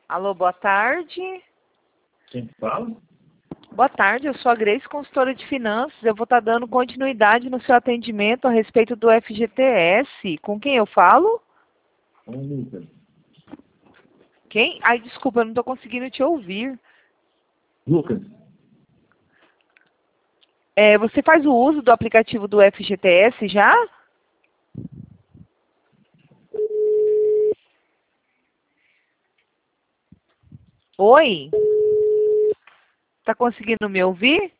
Alô, boa tarde. Quem fala? Boa tarde, eu sou a Grace, consultora de finanças. Eu vou estar dando continuidade no seu atendimento a respeito do FGTS. Com quem eu falo? Com o Lucas. Quem? Ai, desculpa, eu não estou conseguindo te ouvir. Lucas. Você faz o uso do aplicativo do FGTS já? Oi? Tá conseguindo me ouvir?